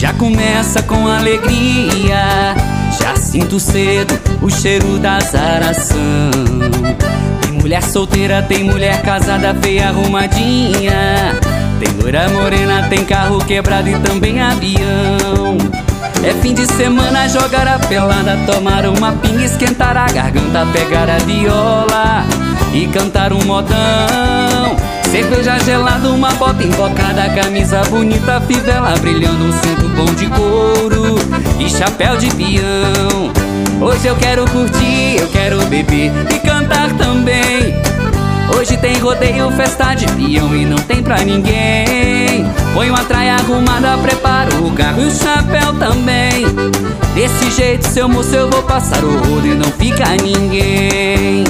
já começa com alegria. Já sinto cedo o cheiro da azaração. Tem mulher solteira, tem mulher casada, feia, arrumadinha. Tem loira morena, tem carro quebrado e também avião. É fim de semana, jogar a pelada, tomar uma pinga, esquentar a garganta, pegar a viola e cantar um modão. Cerveja gelada, uma bota invocada, camisa bonita, fivela brilhando, um cinto bom de couro e chapéu de peão. Hoje eu quero curtir, eu quero beber e cantar também. Hoje tem rodeio, festa de peão e não tem pra ninguém. Põe uma traia arrumada, preparo o carro e o chapéu também. Desse jeito, seu moço, eu vou passar o rodo e não fica ninguém.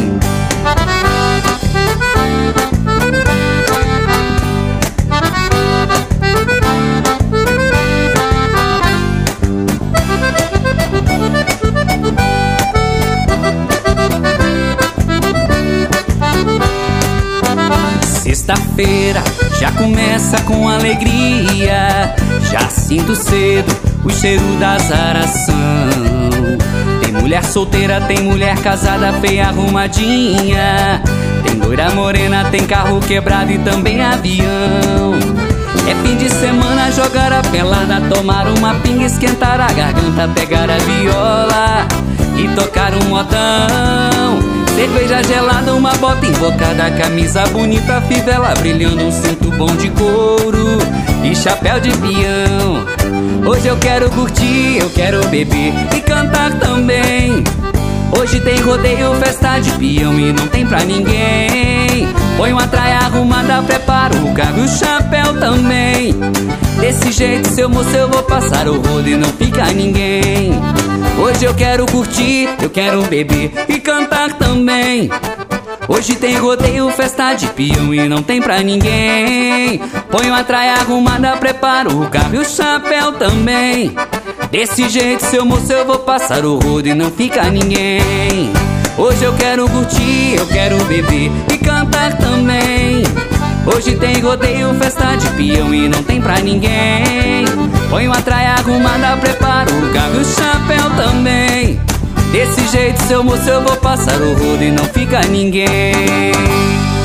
Sexta-feira já começa com alegria. Já sinto cedo o cheiro da azaração. Tem mulher solteira, tem mulher casada, feia, arrumadinha. Tem loira morena, tem carro quebrado e também avião. É fim de semana, jogar a pelada, tomar uma pinga, esquentar a garganta, pegar a viola e tocar um modão. Cerveja gelada, uma bota invocada, camisa bonita, fivela brilhando, um cinto bom de couro e chapéu de peão. Hoje eu quero curtir, eu quero beber e cantar também. Hoje tem rodeio, festa de peão e não tem pra ninguém. Põe uma traia arrumada, preparo o carro e o chapéu também. Desse jeito, seu moço, eu vou passar o rodo e não fica ninguém. Hoje eu quero curtir, eu quero beber e cantar também. Hoje tem rodeio, festa de peão e não tem pra ninguém. Põe uma traia arrumada, preparo o carro e o chapéu também. Desse jeito, seu moço, eu vou passar o rodo e não fica ninguém. Hoje eu quero curtir, eu quero beber e cantar também. Hoje tem rodeio, festa de peão e não tem pra ninguém. Põe uma traia arrumada, preparo o carro e o chapéu também. Desse jeito, seu moço, eu vou passar o rodo e não fica ninguém.